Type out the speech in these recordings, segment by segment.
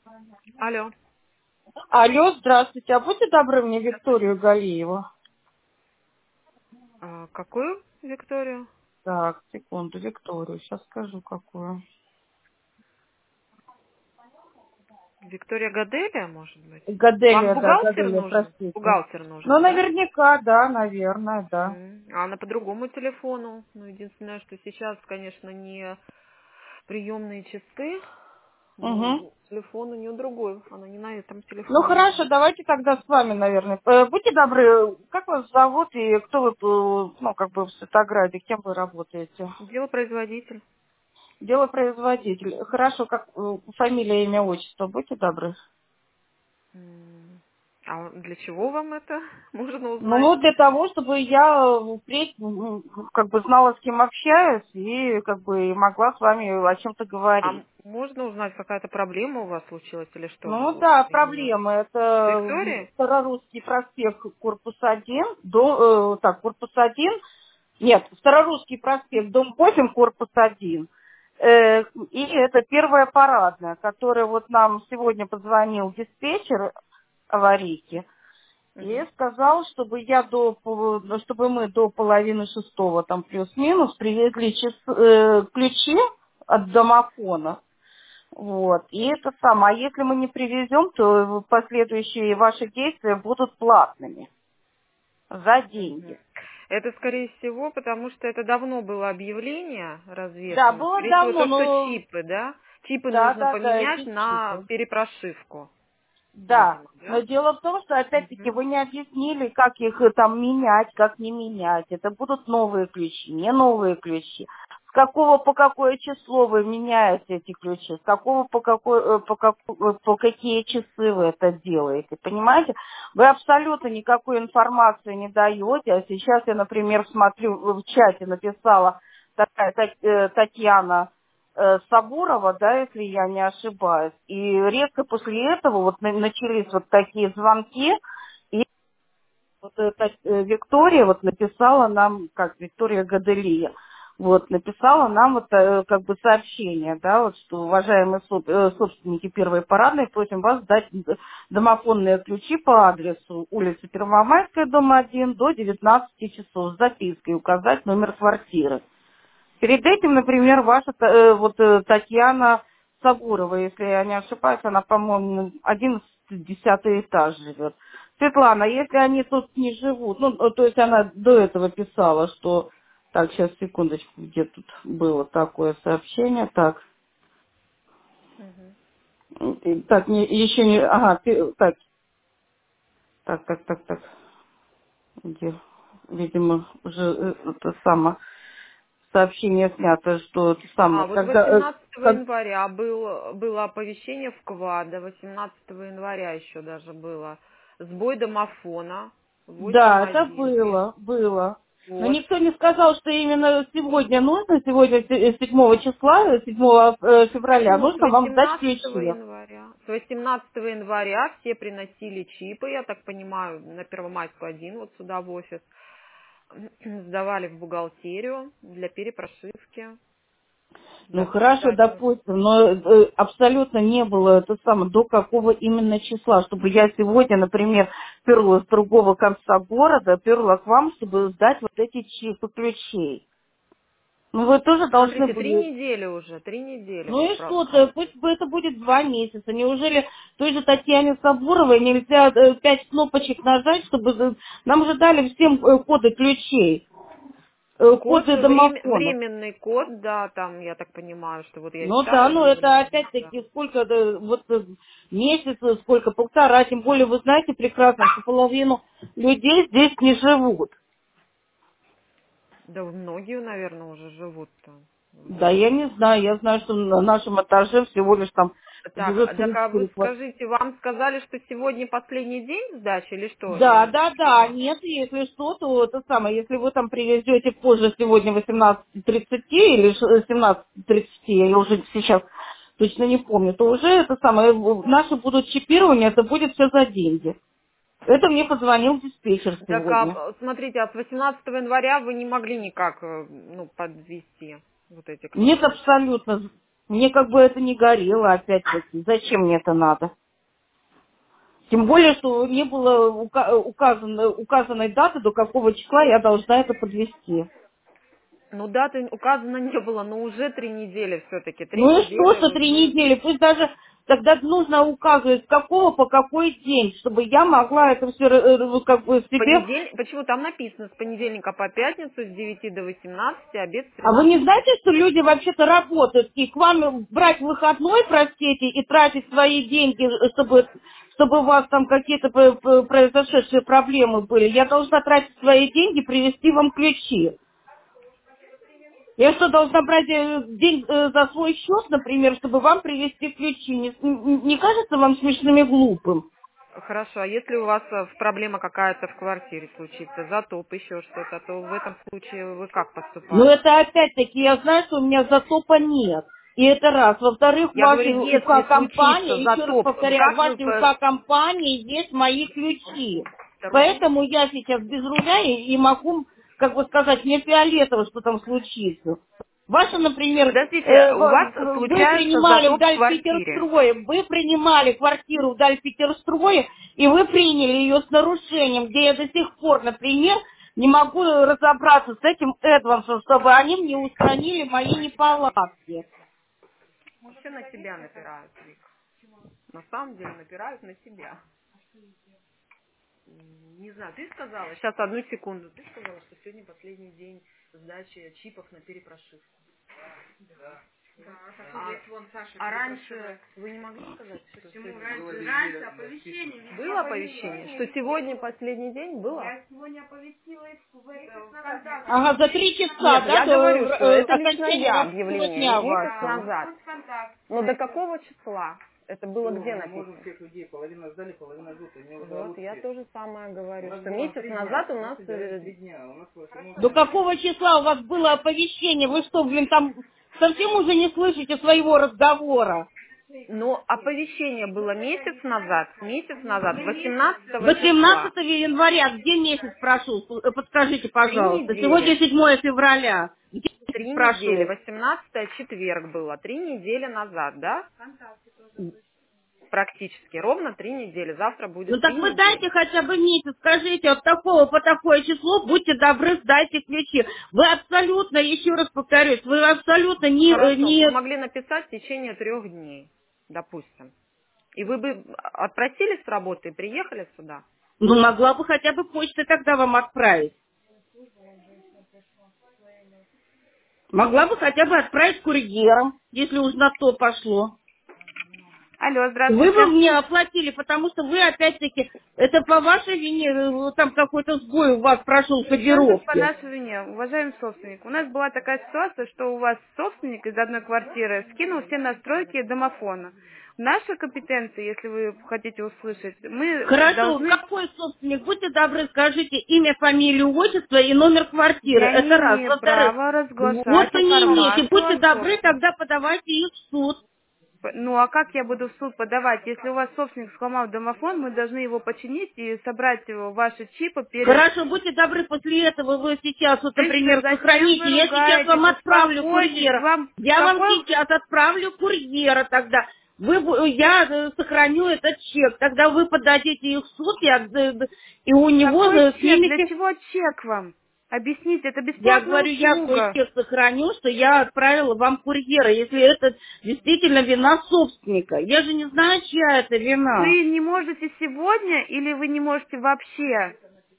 Алло. Алло, здравствуйте. А будьте добры мне Викторию Галиеву. Какую Викторию? Так, секунду, Викторию. Сейчас скажу, какую. Виктория Гаделия, может быть? Вам Гаделия, да, бухгалтер Гаделия, нужен? простите. Бухгалтер Ну, нужен, да? наверняка, да, наверное, да. А она по другому телефону. Ну, единственное, что сейчас, конечно, не приемные часы, но Угу. телефон у нее другой. Она не на этом Ну, телефоне хорошо, звонит. давайте тогда с вами, наверное. Будьте добры, как вас зовут и кто вы, ну, как бы в Светограде, кем вы работаете? Делопроизводитель. Делопроизводитель. Хорошо, как фамилия, имя, отчество, будьте добры. А для чего вам это можно узнать? Ну, для того, чтобы я впредь как бы знала, с кем общаюсь, и как бы могла с вами о чем-то А говорить. можно узнать, какая-то проблема у вас случилась или что? Ну да, Именно проблема. с Это Викторией? Старорусский проспект, корпус 1, корпус 1. Нет, Старорусский проспект, дом 8, корпус 1. И это первая парадная, которая вот нам сегодня позвонил диспетчер аварийки. И Мгм. сказал, чтобы чтобы мы до половины шестого, там плюс-минус, привезли ключи от домофона. Вот. И это самое. А если мы не привезем, то последующие ваши действия будут платными за Мгм. деньги. Это, скорее всего, потому что это давно было объявление Да, развешено. было Скорее всего, давно, то, что но чипы, да? Чипы да, нужно да, да, поменять эти на чипы. перепрошивку, Да, видимо, но да? дело в том, что опять-таки Мгм. вы не объяснили, как их там менять, как не менять. Это будут новые ключи, не новые ключи. С какого по какое число вы меняете эти ключи, с какого по какие часы вы это делаете, понимаете? Вы абсолютно никакой информации не даете, а сейчас я, например, смотрю, в чате написала такая Татьяна Сабурова, да, если я не ошибаюсь. И резко после этого вот начались вот такие звонки, и вот эта Виктория вот написала нам, как Виктория Гаделия, вот, написала нам вот как бы сообщение, да, вот, что уважаемые собственники первой парадной, просим вас дать домофонные ключи по адресу улица Первомайская, дом 1, до 19 часов с запиской, указать номер квартиры. Перед этим, например, ваша Татьяна Сабурова, если я не ошибаюсь, она, по-моему, 11-10 этаж живет. Светлана, если они тут не живут, ну, то есть она до этого писала, что... Так, сейчас, секундочку, где тут было такое сообщение. Так, Мгм. так, еще не... Ага, так. Где? Видимо, уже это самое сообщение снято, что это самое, Вот когда... 18 января было оповещение в КВАДа, 18 января еще даже было. Сбой домофона, Да, это 8.1. было. Но Вот. никто не сказал, что именно сегодня нужно, сегодня 7 числа, 7 февраля, Почему? С нужно вам сдать 18 ключи. января. С 18 января все приносили чипы, я так понимаю, на Первомайскую 1, вот сюда в офис. Сдавали в бухгалтерию для перепрошивки, Ну для хорошо, сдачи. допустим, но абсолютно не было это самое, до какого именно числа, чтобы я сегодня, например, перла с другого конца города, перла к вам, чтобы сдать вот эти чипы ключей. Ну вы тоже должны Смотрите, 3 были. недели уже, 3 недели. Ну и что-то, пусть бы это будет 2 месяца. Неужели той же Татьяне Сабуровой нельзя 5 кнопочек нажать, чтобы нам же дали всем коды ключей, Код, коды домофонов. временный код, да, там, я так понимаю, что вот я Ну читала да, ну это объявление. Да. опять-таки сколько, месяц, сколько, полтора, тем более вы знаете прекрасно, что половину людей здесь не живут. Да многие, наверное, уже живут там. Да, я не знаю, я знаю, что на нашем этаже всего лишь там Так, живет так, а вы 34 квартиры. скажите, вам сказали, что сегодня последний день сдачи или что? Да, Или да, да, что? нет, если что, то это самое, если вы там привезете позже сегодня 18:30 или 17:30, я уже сейчас точно не помню, то уже это самое, наши будут чипирования, это будет все за деньги. Это мне позвонил диспетчер Так, сегодня. смотрите, а с 18 января вы не могли никак, ну, подвести вот эти Нет, кнопочки? абсолютно. Мне как бы это не горело, опять-таки. Зачем мне это надо? Тем более, что не было указанной даты, до какого числа я должна это подвести. Ну, даты указано не было, но уже 3 недели все-таки. 3 Ну и что, недели что 3 вы... недели? Пусть даже тогда нужно указывать, с какого по какой день, чтобы я могла это все как бы себе... Почему там написано с понедельника по пятницу с 9 до 18, обед с А вы не 13. знаете, что люди вообще-то работают, и к вам брать выходной, простите, и тратить свои деньги, чтобы у вас там какие-то произошедшие проблемы были? Я должна тратить свои деньги, привезти вам ключи. Я что, должна брать день за свой счет, например, чтобы вам привезти ключи? Не кажется вам смешным и глупым? Хорошо, а если у вас проблема какая-то в квартире случится, затоп, еще что-то, то в этом случае вы как Но поступаете? это опять-таки, я знаю, что у меня затопа нет. И это раз. Во-вторых, в Я говорю, вашей если случится УК-компании, еще раз затоп, повторяю, в как вы... вашей УК-компании есть мои ключи. Второй Поэтому я сейчас без руля и могу, как бы сказать, мне фиолетово, что там случится. Ваша, например, Подождите, у вас вы случается принимали затоп в вдаль квартире. Питерстрое, вы принимали квартиру вдаль Питерстрое, и вы приняли ее с нарушением, где я до сих пор, например, не могу разобраться с этим Эдвансом, чтобы они мне устранили мои неполадки. Все на себя напирают, Вик. На самом деле напирают на себя. Не знаю, ты сказала, сейчас одну секунду, ты сказала, что сегодня последний день сдачи чипов на перепрошивку. А раньше вы не могли сказать, что Раньше оповещение везде было оповещение? Что сегодня последний день было? Я сегодня оповестила их в ВКонтакте. Ага, за 3 часа, Нет, да, я до говорю, что это лично окончания я рабочего объявление, дня месяц вашего. назад. Но до какого числа? Это было где написано? Всех людей, половина сдали, половина ждут. И мне уже Вот, орут я все. тоже самое говорю, У нас что было месяц 3 назад дня, у нас... 3 дня, у нас было До какого числа у вас было оповещение? Вы что, блин, там совсем уже не слышите своего разговора? Но оповещение было месяц назад, 18 18 числа. января, где месяц прошел? Подскажите, 3 пожалуйста. Сегодня недели. 7 февраля. Где месяц 3 недели. прошел? 18 четверг было. 3 недели назад, да? Практически. Ровно 3 недели. Завтра Ну будет 3 так вы дайте недели. хотя бы месяц, скажите, от такого по такое число, будьте добры, сдайте ключи. Вы абсолютно, еще раз повторюсь, вы абсолютно Хорошо. Вы не... могли написать в течение 3 дней, допустим. И вы бы отпросились с работы и приехали сюда? Ну, могла бы хотя бы почтой тогда вам отправить. Могла бы хотя бы отправить курьером, если уж на то пошло. Алло, Вы бы здравствуйте. мне оплатили, потому что вы опять-таки, это по вашей вине, там какой-то сбой у вас прошел в Причем тут по кодировке. нашей вине, уважаемый собственник? У нас была такая ситуация, что у вас собственник из одной квартиры скинул все настройки домофона. В нашей компетенции, если вы хотите услышать, мы Хорошо, должны... какой собственник? Будьте добры, скажите имя, фамилию, отчество и номер квартиры. Я не Это раз. имею Во-вторых, права вот разглашать вы не имеете. информацию Будьте о добры, собственнике. тогда подавайте их в суд. Ну а как я буду в суд подавать? Если у вас собственник сломал домофон, мы должны его починить и собрать его, ваши чипы перед... Хорошо, будьте добры, после этого вы сейчас, вот, Женщина, например, зачем сохраните. вы Я сейчас вам ругаетесь? отправлю Успокойтесь. курьера. Вам Я вам какой... сейчас отправлю курьера тогда. Я сохраню этот чек. Тогда вы подадите их в суд, и у него Какой чек? Для снимете. чего чек вам? Объясните, это Я бесплатная говорю, я свой услуга. чек сохраню, что я отправила вам курьера, если это действительно вина собственника. Я же не знаю, чья это вина. Вы не можете сегодня или вы не можете вообще?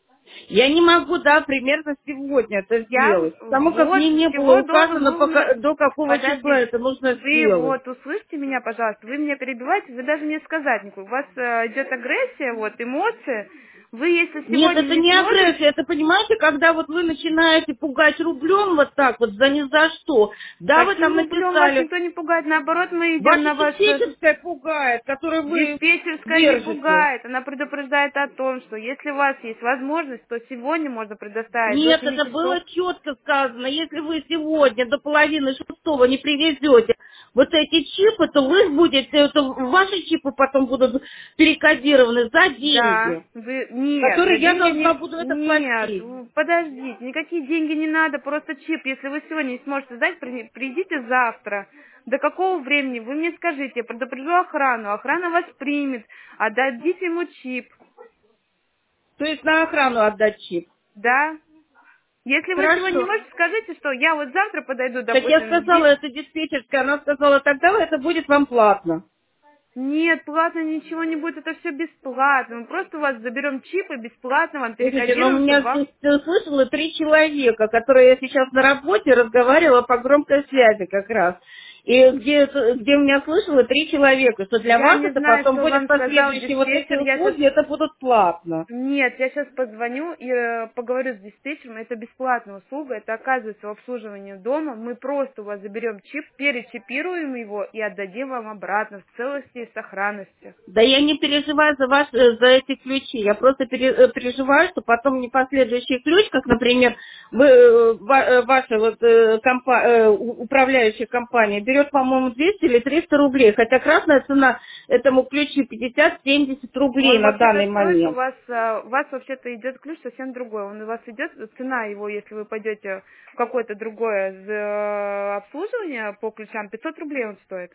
Я не могу, да, примерно сегодня это Я сделать. Потому как вот мне не было всего должен указано, был... до какого числа Подождите. это нужно Вы сделать. вот услышьте меня, пожалуйста. Вы меня перебиваете, вы даже мне сказать никакой. У вас идет агрессия, вот, эмоции. Вы, если Нет, сегодня это не не сможете... агрессия, это, понимаете, когда вот вы начинаете пугать рублем вот так вот, за ни за что. Да, вы Каким там рублем вас написали, никто не пугает? Наоборот, мы идем ваша на ваше... диспетчерская пугает, которую вы Диспетчерская не держите. пугает. Она предупреждает о том, что если у вас есть возможность, то сегодня можно предоставить до Нет, 7 это часов. было четко сказано. Если вы сегодня до половины шестого не привезете вот эти чипы, то вы будете, это ваши чипы потом будут перекодированы за Да, деньги, вы... Нет, за которые я деньги должна не... буду это Нет, платить. подождите, никакие деньги не надо, просто чип. Если вы сегодня не сможете сдать, придите завтра. До какого времени? Вы мне скажите, я предупрежу охрану, охрана вас примет, отдадите ему чип. То есть на охрану отдать чип. Да. Если вы сегодня не Хорошо. можете, скажите, что я вот завтра подойду, Так я допустим, в сказала, 10. это диспетчерская, она сказала, тогда это будет вам платно. Нет, платно ничего не будет, это все бесплатно. Мы просто у вас заберем чип и бесплатно вам Слушайте, но у перекодируем, чтобы меня вам... слышала 3 человека, которые я сейчас на работе разговаривала по громкой связи как раз. И где у меня слышала 3 человека, что для Я вас не это знаю, потом что будет вам сказал последующие вот эти диспетчер, я сейчас... услуги, это будут платно. Нет, я сейчас позвоню и поговорю с диспетчером, это бесплатная услуга, это оказывается в обслуживании дома, мы просто у вас заберем чип, перечипируем его и отдадим вам обратно в целости и сохранности. Да я не переживаю за эти ключи. Я просто переживаю, что потом не последующий ключ, как, например, ваша вот, управляющая компания берет, по-моему, 200 или 300 рублей, хотя красная цена этому ключу 50-70 рублей Он на вообще-то данный стоит, момент. у вас вообще-то идет ключ совсем другой. Он у вас идет, цена его, если вы пойдете в какое-то другое обслуживание по ключам, 500 рублей он стоит.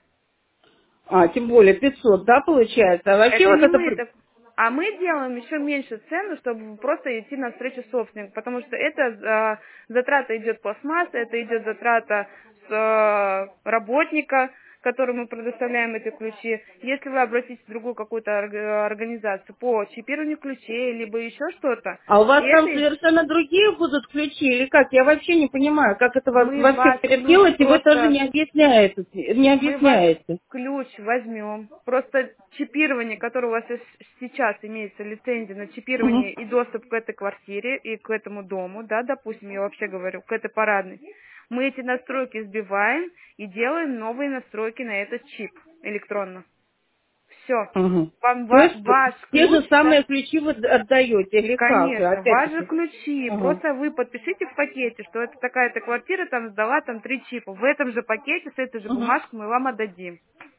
А, тем более 500, да, получается? А вообще Это вот не это... мы, а мы делаем еще меньше цену, чтобы просто идти навстречу собственнику, потому что это затрата идет пластмасса, это идет затрата с работника, которому мы предоставляем эти ключи. Если вы обратитесь в другую какую-то организацию по чипированию ключей, либо еще что-то, А у вас там это совершенно другие будут ключи или как? Я вообще не понимаю, как это мы вообще вас ключ делать, и вы тоже просто не объясняете. Не мы ваш объясняете. ключ возьмем. Просто чипирование, которое у вас сейчас имеется лицензия на Мгм. чипирование и доступ к этой квартире и к этому дому, да, допустим, я вообще говорю, к этой парадной, мы эти настройки сбиваем и делаем новые настройки на этот чип электронно. Все. Мгм. Вам То есть ваш те ключ, же самые ключи вы отдаете или как? конечно, ваши Опять-таки. ключи. Мгм. Просто вы подпишите в пакете, что это такая-то квартира там сдала там 3 чипа. В этом же пакете с этой же Мгм. бумажкой мы вам отдадим.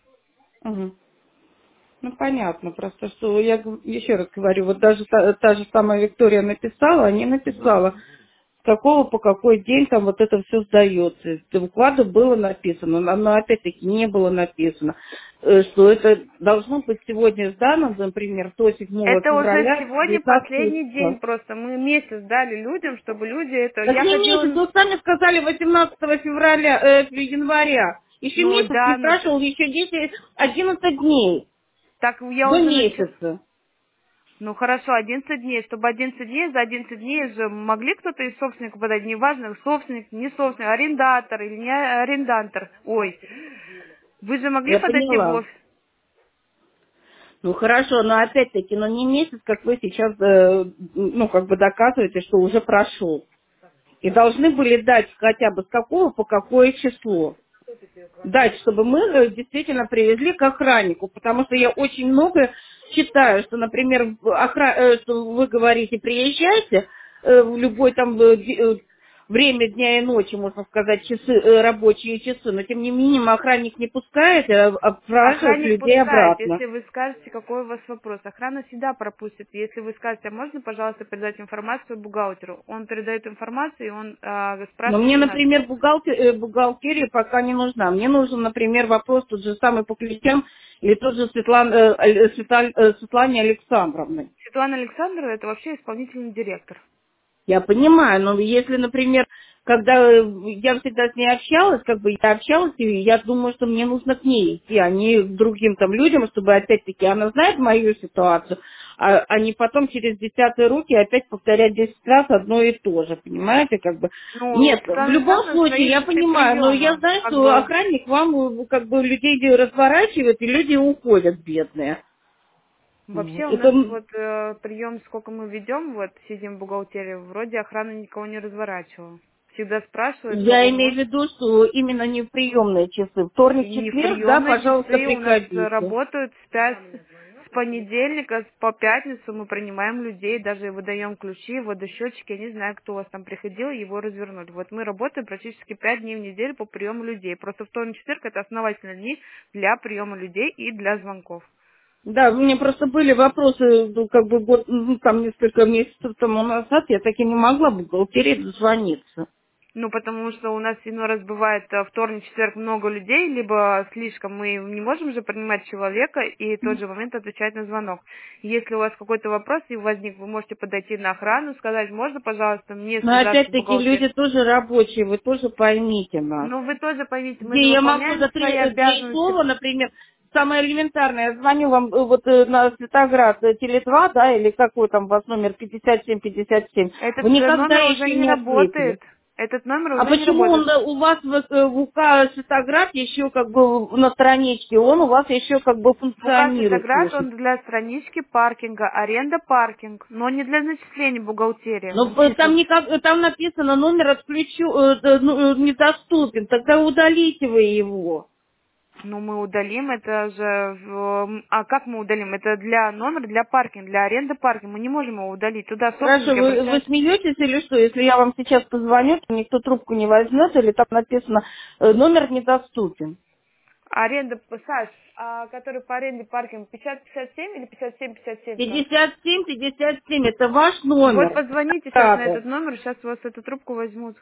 Мгм. Ну, понятно, просто что я еще раз говорю, вот даже та же самая Виктория написала, не написала, с какого по какой день там вот это все сдается. В укладе было написано, но опять-таки не было написано, что это должно быть сегодня сдано, например, до 7 Это уже февраля сегодня 19 последний числа. день просто. Мы месяц дали людям, чтобы люди это... Так Я не ходила... месяц, вы сами сказали 18 февраля, января. Еще Ну месяц не да, ну... прошел, еще 11 дней Так я до уже начала... месяца. Ну хорошо, 11 дней. Чтобы 11 дней, за 11 дней же могли кто-то из собственников подать. Неважно, собственник, не собственник, арендатор или не арендатор. Ой, вы же могли Я подойти в поняла. офис. Ну хорошо, но опять-таки, но не месяц, как вы сейчас, ну как бы доказываете, что уже прошел. И должны были дать хотя бы с какого по какое число. Дать, чтобы мы действительно привезли к охраннику, потому что я очень много читаю, что, например, что вы говорите, приезжайте в любой там время дня и ночи, можно сказать, часы, рабочие часы, но тем не менее охранник не пускает, а отправляет Охранник людей пускает, обратно. если вы скажете, какой у вас вопрос. Охрана всегда пропустит. Если вы скажете, а можно, пожалуйста, передать информацию бухгалтеру? Он передает информацию, и он Но спрашивает мне, у нас. например, бухгалтерия пока не нужна. Мне нужен, например, вопрос тот же самый по ключам или тот же Светлане Александровны. Светлана Александровна это вообще исполнительный директор. Я понимаю, но если, например, когда я всегда с ней общалась, как бы я общалась, и я думаю, что мне нужно к ней идти, а не к другим там людям, чтобы опять-таки она знает мою ситуацию, а не потом через десятые руки опять повторять 10 раз одно и то же, понимаете, как бы. Ну, Нет, в Светлана любом Александровна случае, стоит я после понимаю, но я приема. знаю, Как что бы охранник вам как бы людей разворачивает, и люди уходят, бедные. вообще у Это нас вот прием, сколько мы ведем, вот сидим в бухгалтерии, вроде охрана никого не разворачивала. Всегда спрашивают, я кого имею в можно. виду, что именно не в приемные часы. Вторник, И четверг, да, приемные пожалуйста, часы у нас приходите. работают с понедельника по пятницу мы принимаем людей, даже выдаем ключи, водосчетчики, я не знаю, кто у вас там приходил, его развернули. Вот мы работаем практически 5 дней в неделю по приему людей. Просто вторник, четверг это основательные дни для приема людей и для звонков. Да, у меня просто были вопросы, ну, как бы год, ну, там несколько месяцев тому назад, я таки не могла в бухгалтерии дозвониться. Ну, потому что у нас иной раз бывает вторник, четверг много людей, либо слишком. Мы не можем же принимать человека и в тот же момент отвечать на звонок. Если у вас какой-то вопрос и возник, вы можете подойти на охрану, сказать, можно, пожалуйста, мне Но связаться с опять-таки бухгалтерией. люди тоже рабочие, вы тоже поймите нас. Ну, вы тоже поймите, мы Где же я могу выполняем за свои три обязанности. слова, например, самое элементарное, я звоню вам на Светоград Теле2, да, или какой там у вас номер 5757, Этот вы никогда номер уже еще не не ответили. работает. Этот номер А уже не почему работает. он у вас в УК Светоград еще как бы на страничке, он у вас еще как бы ВК функционирует, Светоград, слушай. он для странички паркинга, аренда паркинг, но не для начисления бухгалтерии. Но Он пишет. там написано номер недоступен, тогда удалите вы его. Ну, мы удалим, это же... А как мы удалим? Это для номера, для паркинга, для аренды паркинга. Мы не можем его удалить. Туда Хорошо, собственники вы обращаются. смеетесь или что? Если я вам сейчас позвоню, то никто трубку не возьмет, или там написано номер недоступен. Аренда, Саш, который по аренде паркинга 50-57 или 57-57, Саш? 5757, это ваш Вот номер. позвоните сейчас на Рада. этот номер, сейчас у вас эту трубку возьмут.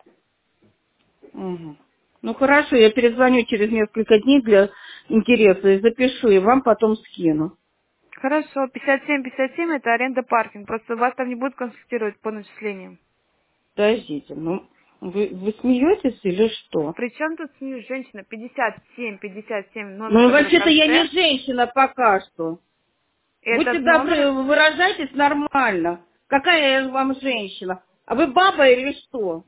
Мгм. Ну хорошо, я перезвоню через несколько дней для интереса и запишу, и вам потом скину. Хорошо, 57-57 это аренда паркинга. Просто вас там не будут консультировать по начислениям. Подождите, ну вы смеетесь или что? Причем тут снизу женщина 57-57, номер, Ну который в вообще-то я не конце. женщина пока что. Будьте Этот добры, номер выражайтесь нормально. Какая я вам женщина? А вы баба или что?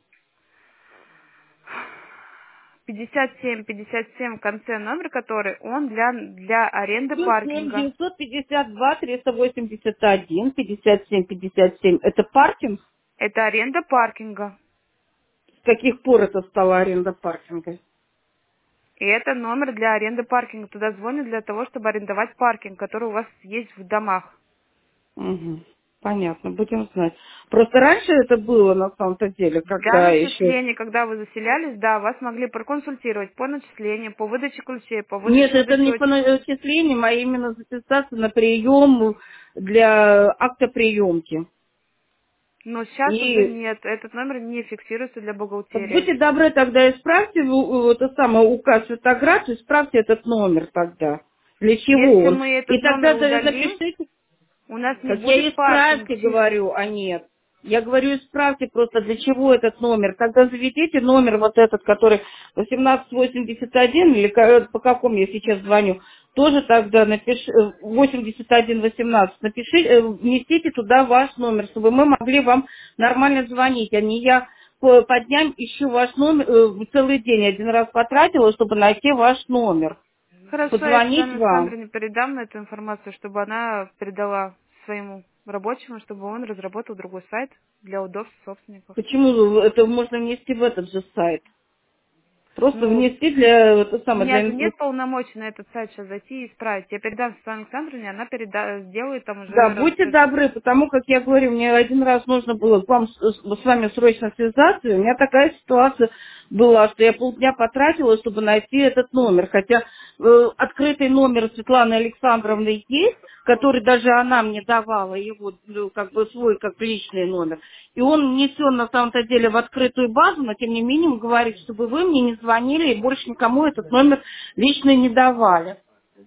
57-57 в конце номер, который он для аренды Плюс 7 паркинга. 952 381 57 57. Это паркинг? Это аренда паркинга. С каких пор это стало аренда паркинга? И это номер для аренды паркинга. Туда звонят для того, чтобы арендовать паркинг, который у вас есть в домах. Угу. Понятно, будем знать. Просто раньше это было на самом-то деле, Для когда еще... начисления, когда вы заселялись, да, вас могли проконсультировать по начислению, по выдаче ключей, по Нет, выдаче это не по счетчика. начислениям, а именно записаться на прием для акта приемки. Но сейчас уже И нет, этот номер не фиксируется для вот бухгалтерии. будьте добры, тогда исправьте это самое указ Светоград, исправьте этот номер тогда. Для чего Если он? мы И этот номер тогда удалим, напишите. у нас не Так я будет паркинг исправьте чист. говорю, а нет. Я говорю, исправьте просто, для чего этот номер. Тогда заведите номер вот этот, который 1881, или по какому я сейчас звоню, тоже тогда напиши, 8118, напишите, внесите туда ваш номер, чтобы мы могли вам нормально звонить, а не я по дням ищу ваш номер, целый день один раз потратила, чтобы найти ваш номер, Хорошо, я позвонить Светлане вам. Александровне передам эту информацию, чтобы она передала своему рабочему, чтобы он разработал другой сайт для удобства собственников. Почему это можно внести в этот же сайт? Просто Ну, внести для, у меня же для... нет полномочий на этот сайт сейчас зайти и исправить. Я передам Светлане Александровне, она сделает там Да, уже... будьте добры, потому как я говорю, мне один раз нужно было к вам с вами срочно связаться, и у меня такая ситуация была, что я полдня потратила, чтобы найти этот номер. Хотя открытый номер Светланы Александровны есть, который даже она мне давала, его как бы свой, как личный номер. И он внесен на самом-то деле в открытую базу, но тем не менее говорит, чтобы вы мне не звонили и больше никому этот номер лично не давали.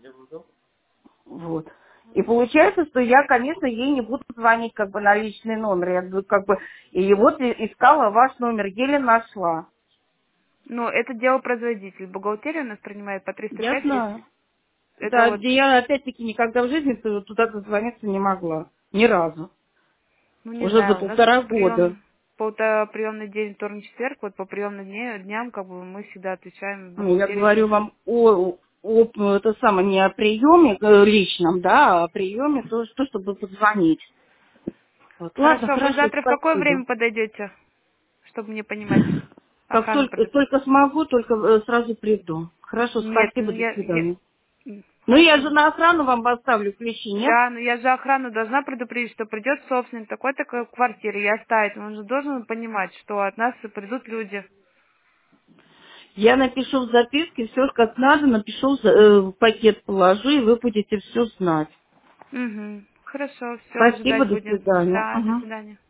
Вот. И получается, что я, конечно, ей не буду звонить как бы на личный номер. Я буду как бы и вот искала ваш номер, еле нашла. Но это дело производитель. Бухгалтерия у нас принимает по Я 305 есть. знаю. Это Да, вот, где я опять-таки никогда в жизни туда дозвониться не могла. Ни разу. ну не Уже за знаю, у нас по 1,5 года. приемный день вторник, четверг, вот по приемным дням как бы мы всегда отвечаем в Ну, я бухгалтерии. говорю вам это самое, не о приеме личном, да, а о приеме, то, чтобы позвонить. Вот. Ладно, Хорошо, вы хорошо, завтра в какое спасибо. время подойдете, чтобы мне понимать? Как Охрану только смогу, только сразу приду. Хорошо, Нет, спасибо, до свидания. Ну, я же Хорошо. на охрану вам поставлю ключи, нет? Да, но я же охрану должна предупредить, что придет собственник такой-такой квартиры и оставит. Он же должен понимать, что от нас придут люди. Я напишу в записке все, как надо, напишу, в пакет положу, и вы будете все знать. Угу. Хорошо, все, Спасибо, ожидать до будем. свидания. Да, до Мгм. свидания.